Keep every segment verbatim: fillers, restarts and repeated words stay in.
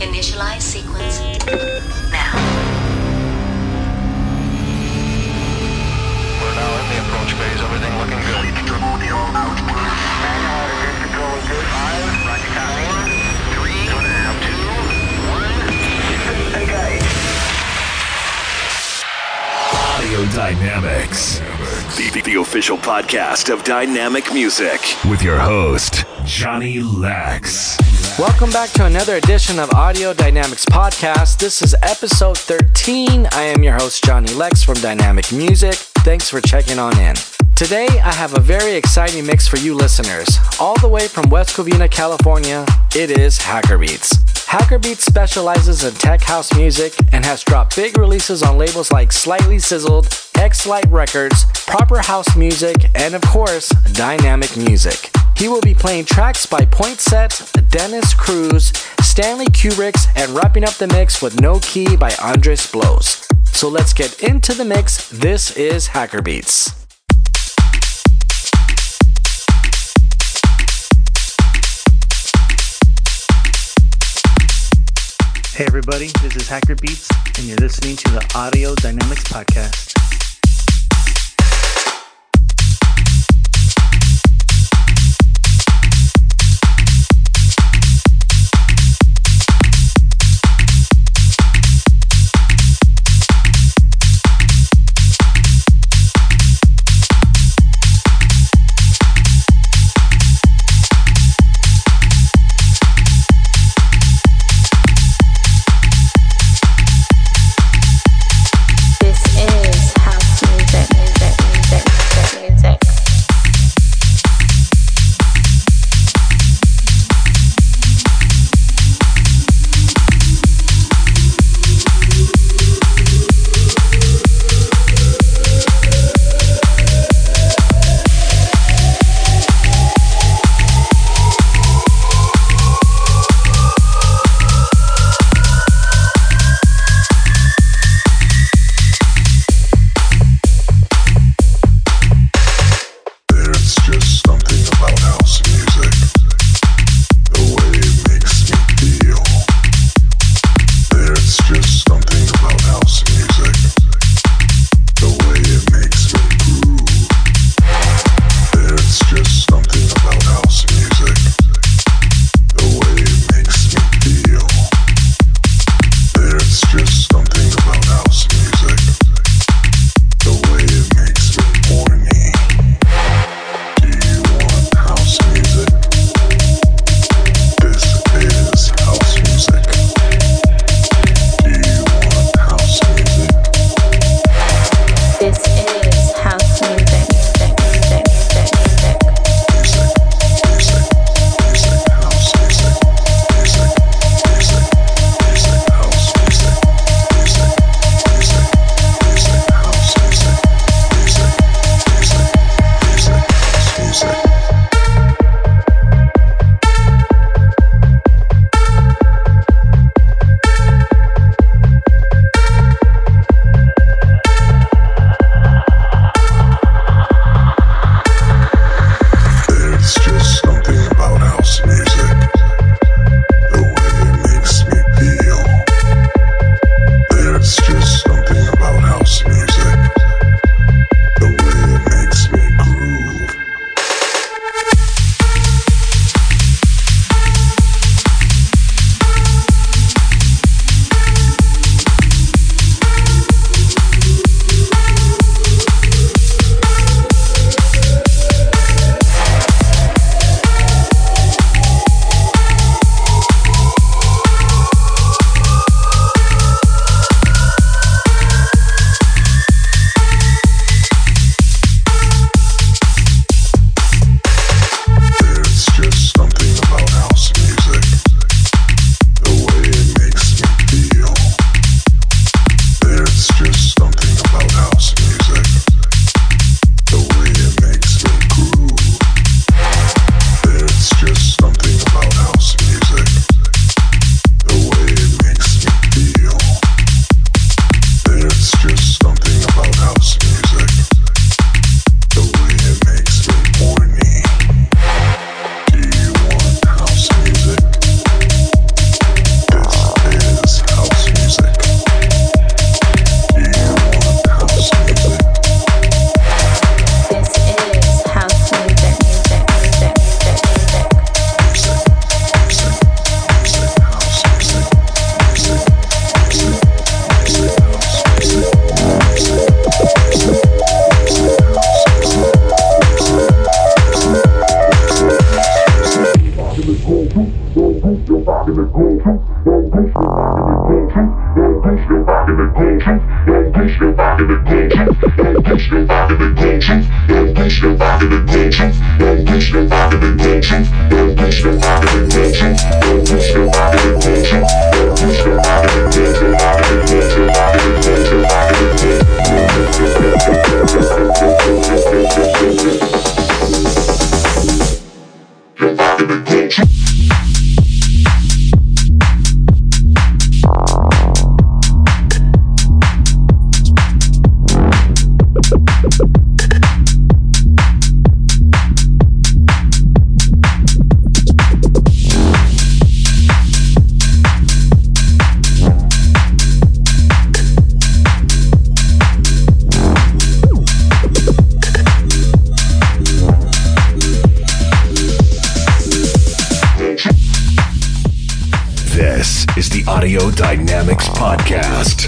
Initialize sequence now. We're now in the approach phase. Everything looking good. Control is good. Five. Roger. Four. Three. Two and a half. Two. One. Okay. Audio Dynamics, the, the official podcast of dynamic music, with your host, Johnny Lex. Welcome back to another edition of Audio Dynamics Podcast. This is episode thirteen. I am your host, Johnny Lex from Dynamic Music. Thanks for checking on in. Today, I have a very exciting mix for you listeners. All the way from West Covina, California, it is Hacker Beats. Hacker Beats specializes in tech house music and has dropped big releases on labels like Slightly Sizzled, X-Lite Records, Proper House Music, and of course, Dynamic Music. He will be playing tracks by Pointset, Dennis Cruz, Stanley Kubricks, and wrapping up the mix with No Key by Andres Blows. So let's get into the mix. This is Hacker Beats. Hey everybody, this is Hacker Beats, and you're listening to the Audio Dynamics Podcast. This is This is the Audio Dynamics Podcast.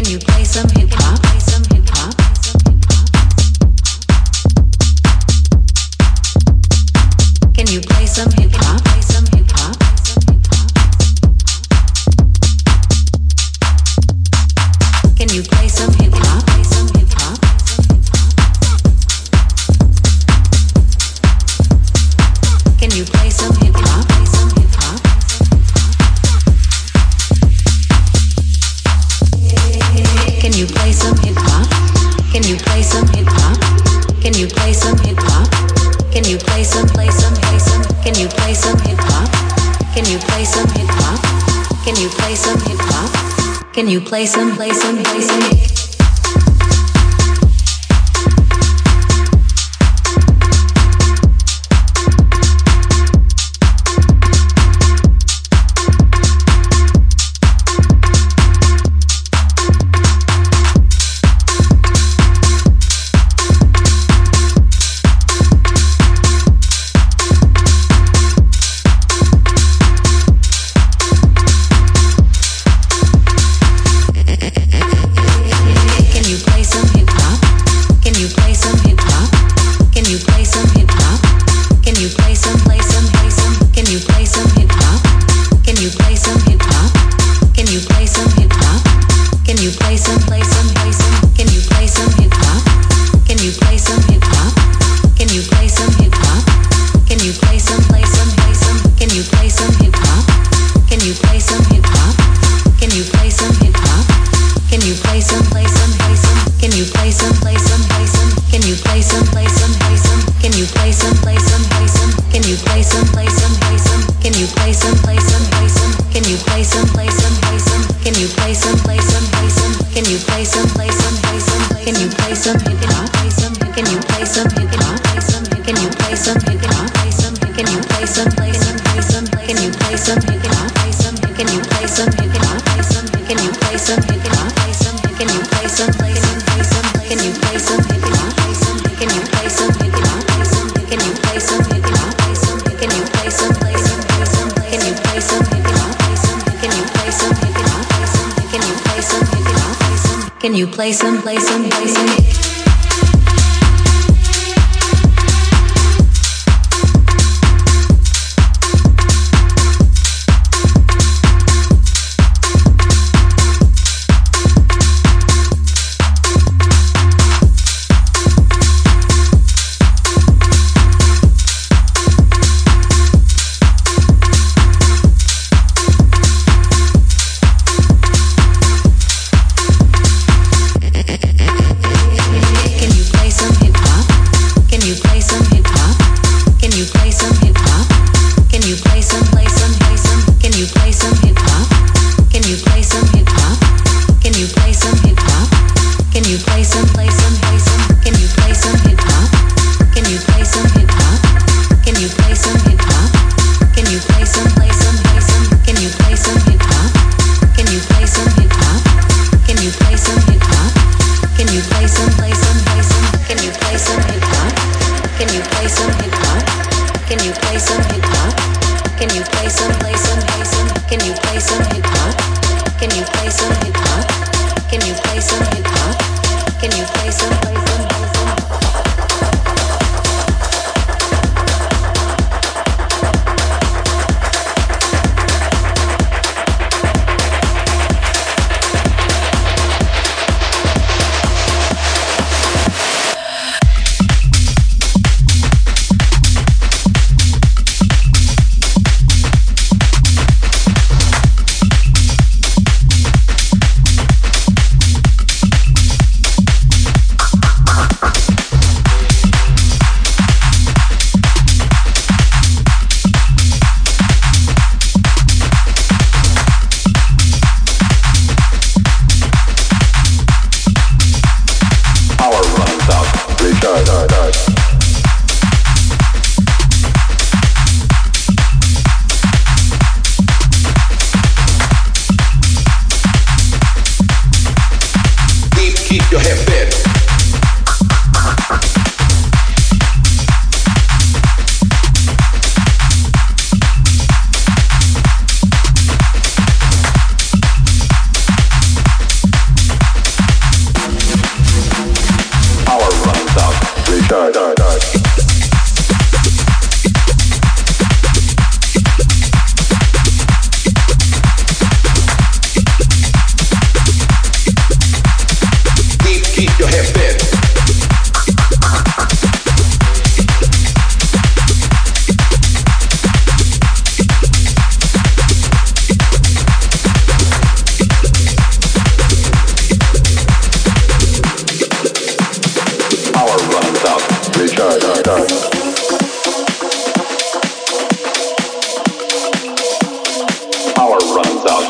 Can you play some hip hop? Play some hip hop? Can you play some hip hop? Play some hip hop? Can you play some hip hop? Play some hip hop? Can you play some hip hop? Play some hip hop? Can you play some hip hop? Can you play some hip hop? Can you play some hip hop? Can you play some play some play some? Can you play some hip hop? Can you play some hip hop? Can you play some hip hop? Can you play some play some play some? Can you play some, play some, play some? head fit. Power runs out. Recharge. Recharge. Power runs out.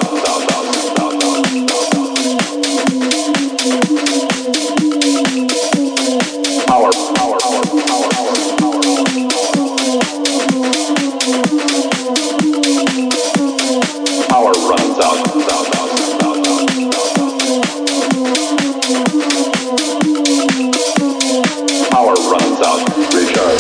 Power, power, power, power, power, power. Power runs out. Power runs out. Recharge.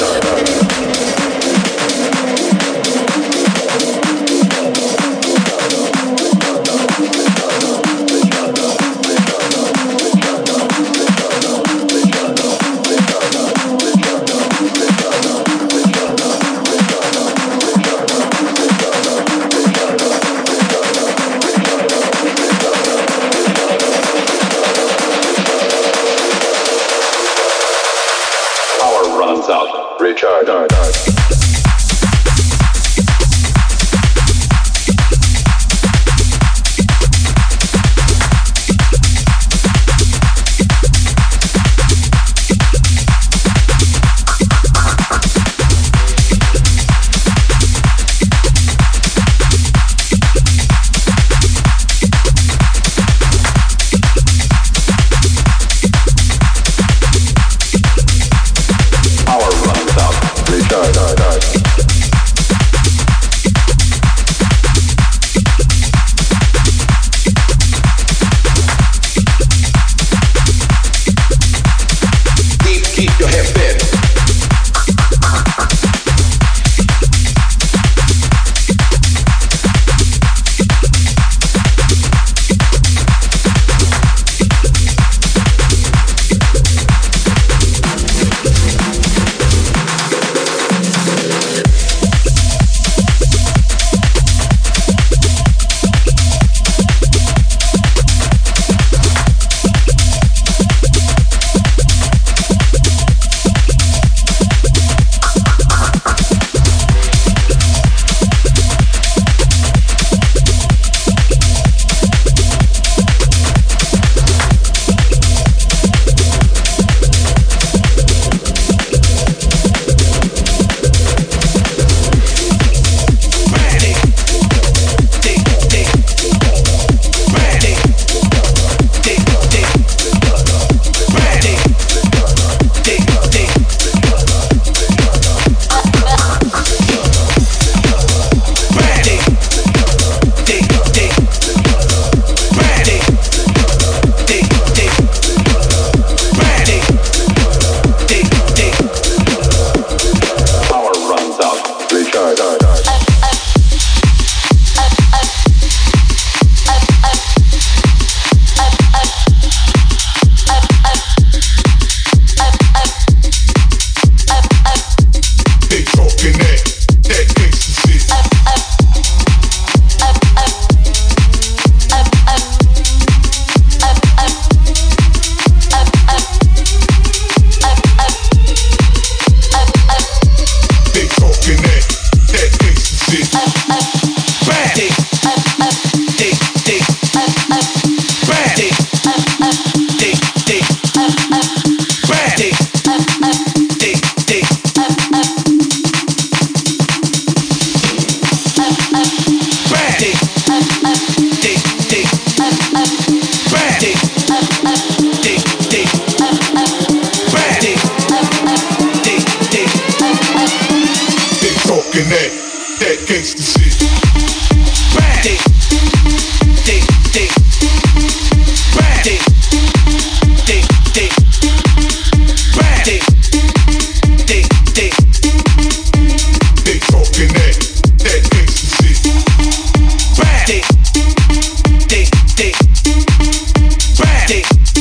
Bad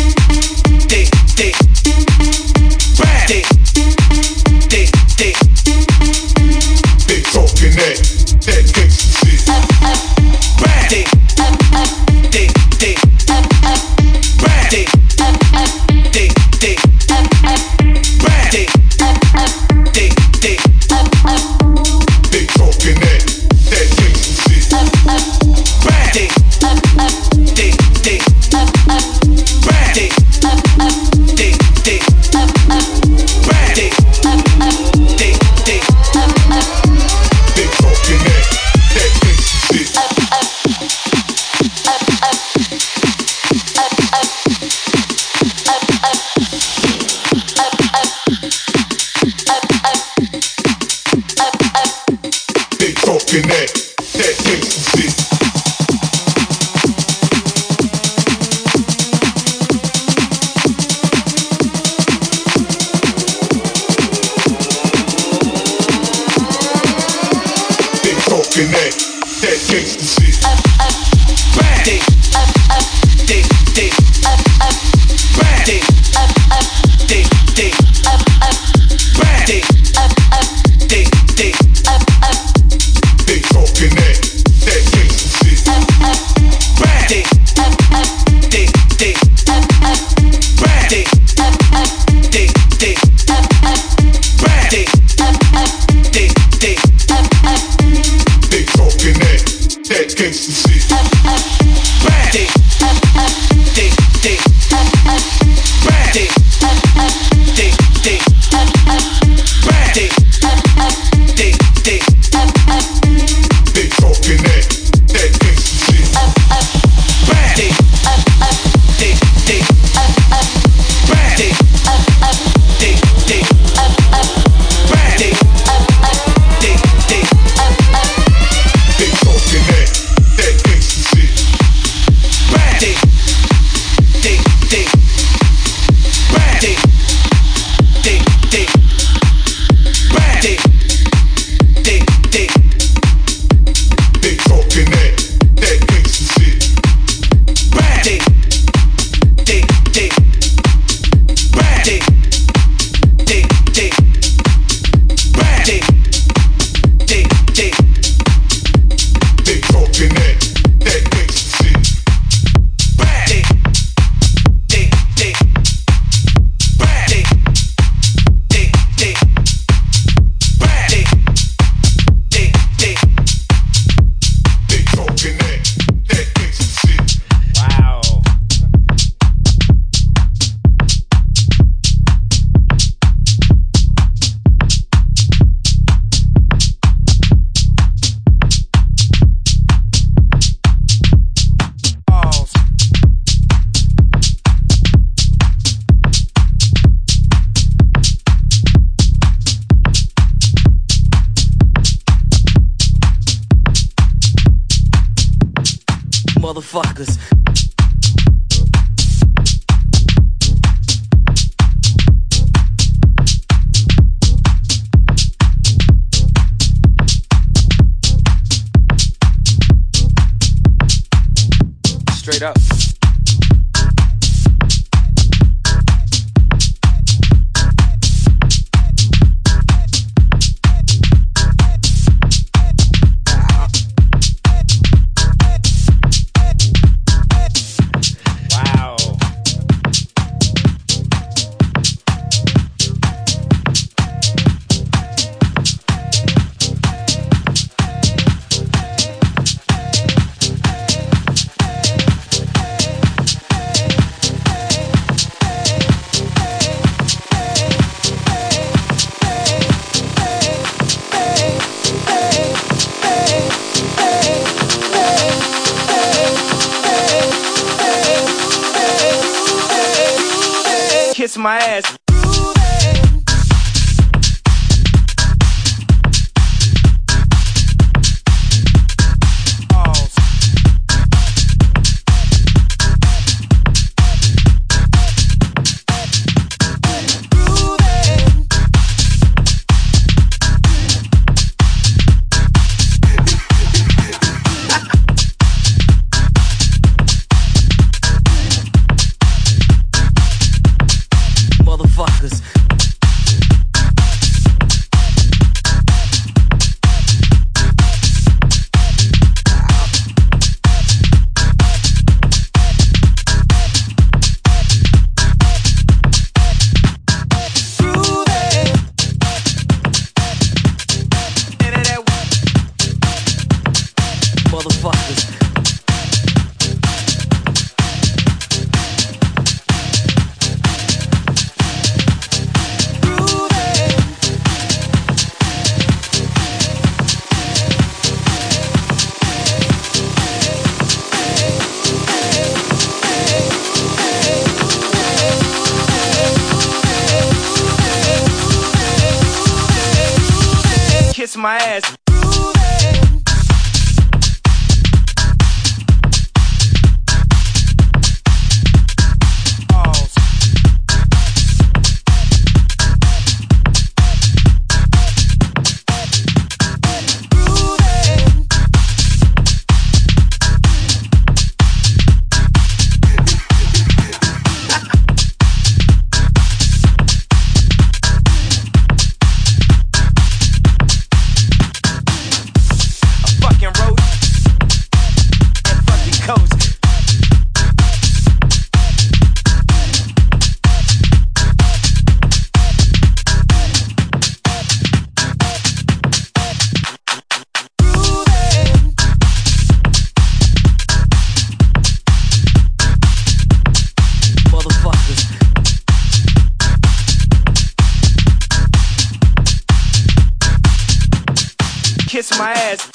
Kiss my ass. My ass. Kiss my ass.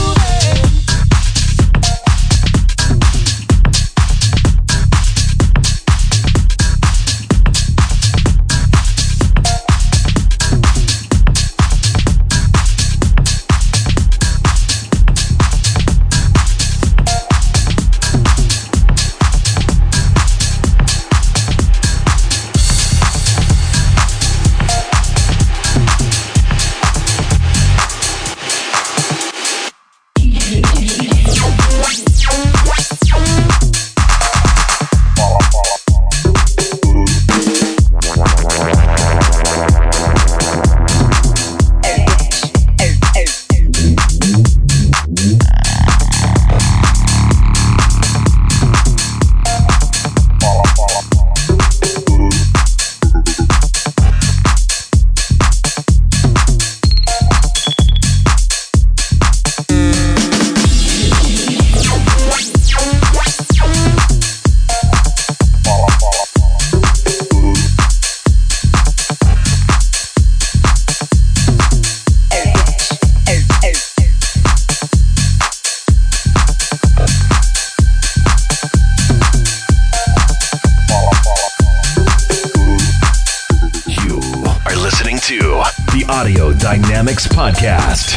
Audio Dynamics Podcast.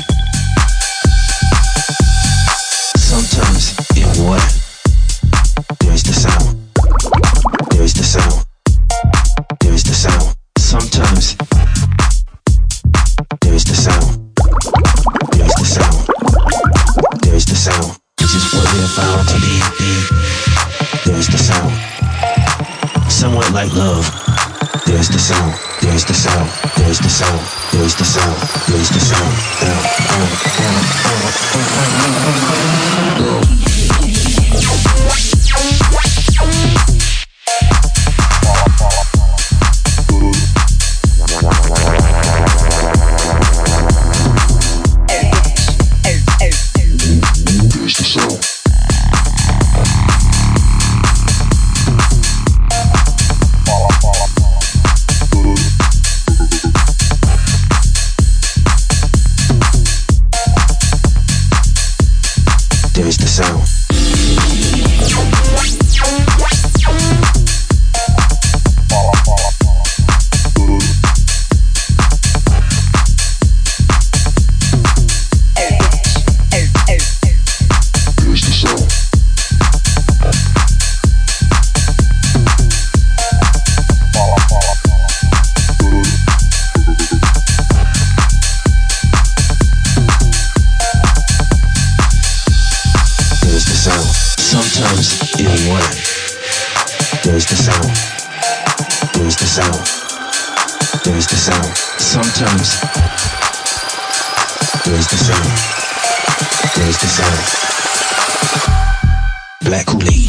Sometimes in water, there is the sound. There is the sound. There is the sound. Sometimes there is the sound. There is the sound. There is the sound. Which is what we have found to be. There is the sound. Somewhat like love. There is the sound. There is the sound. There is the sound. There is the sound. There is the sound. Down, down, down, down. There is the sound. is the sound. There is the sound. Sometimes there is the sound. There is the sound. Black Kool-Aid.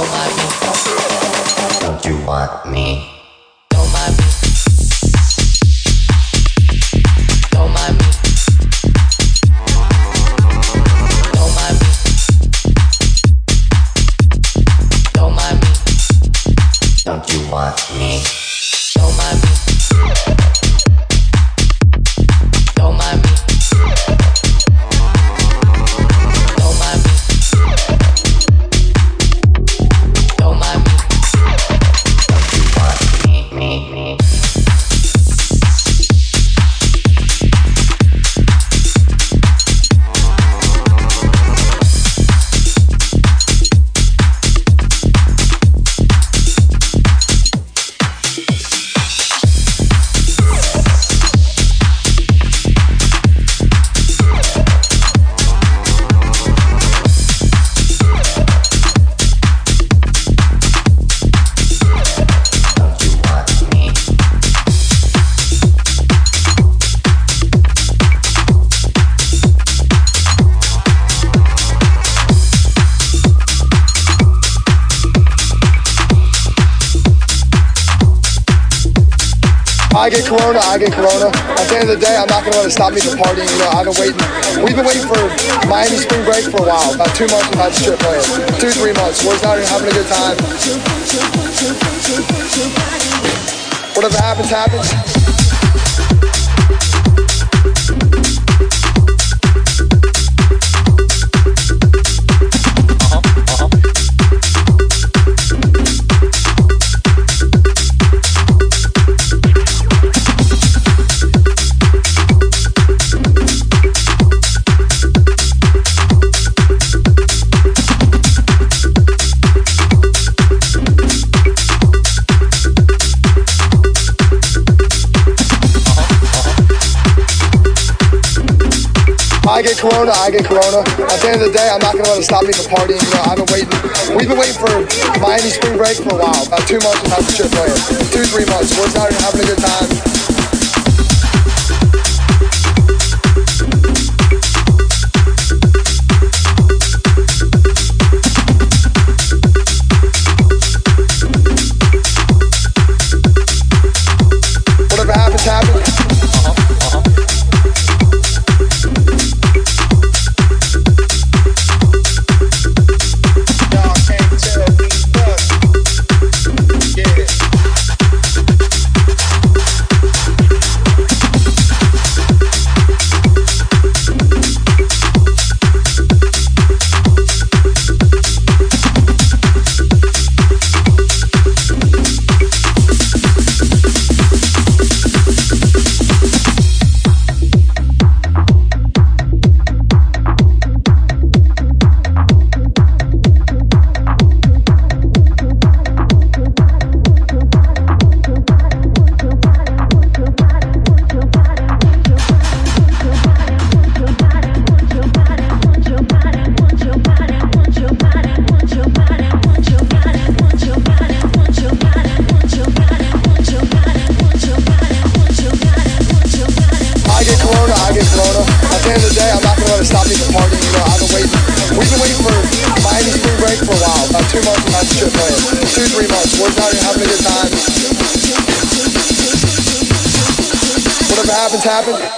I get corona, I get corona. At the end of the day, I'm not going to let it stop me from partying. You know, I've been waiting. We've been waiting for Miami spring break for a while. About two months without the strip playing. Two, three months. We're out here having a good time. Whatever happens, happens. I get corona, I get corona. At the end of the day, I'm not going to let it stop me from partying. You know, I've been waiting. We've been waiting for Miami spring break for a while. About two months without the strip playing. Two, three months. We're out here having a good time. Whatever happens, happens. Happens, happens.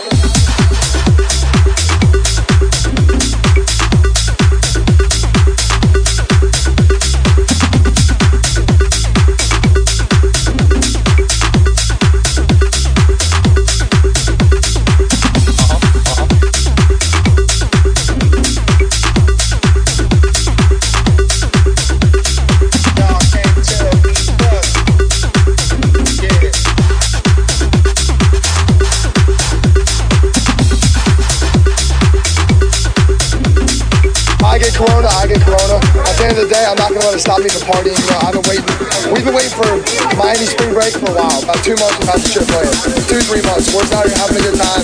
Corona, I get corona. At the end of the day, I'm not going to let it stop me from partying. You know, I've been waiting. We've been waiting for Miami spring break for a while. About two months without the strip playing. Two, three months. We're out here having a good time.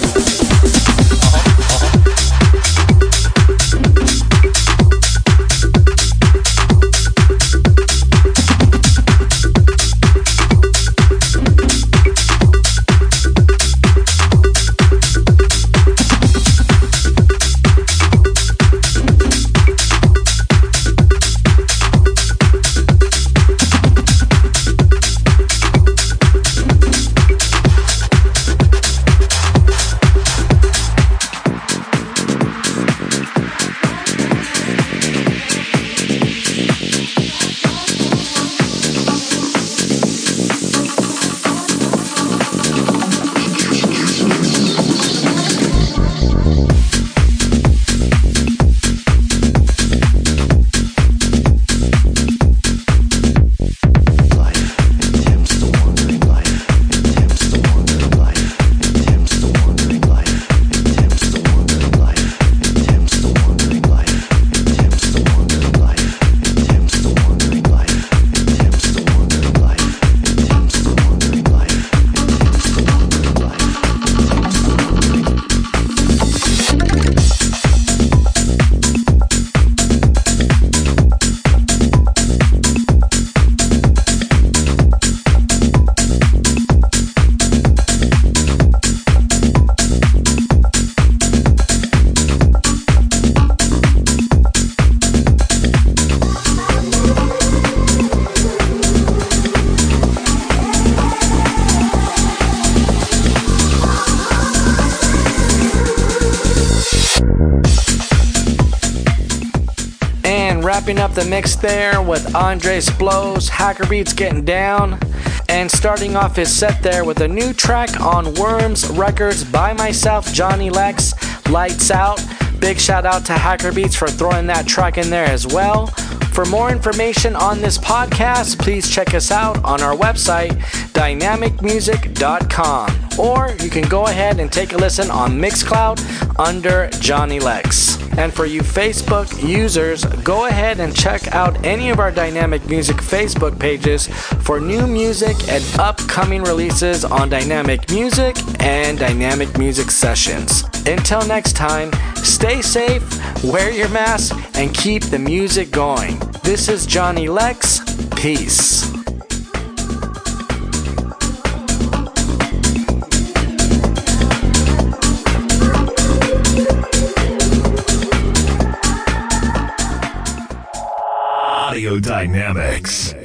Wrapping up the mix there with Andres Blows, Hacker Beats Getting Down, and starting off his set there with a new track on Worms Records by myself, Johnny Lex, Lights Out. Big shout out to Hacker Beats for throwing that track in there as well. For more information on this podcast, please check us out on our website, dynamic music dot com. Or you can go ahead and take a listen on Mixcloud under Johnny Lex. And for you Facebook users, go ahead and check out any of our Dynamic Music Facebook pages for new music and upcoming releases on Dynamic Music and Dynamic Music Sessions. Until next time, stay safe, wear your mask, and keep the music going. This is Johnny Lex. Peace. Audio Dynamics.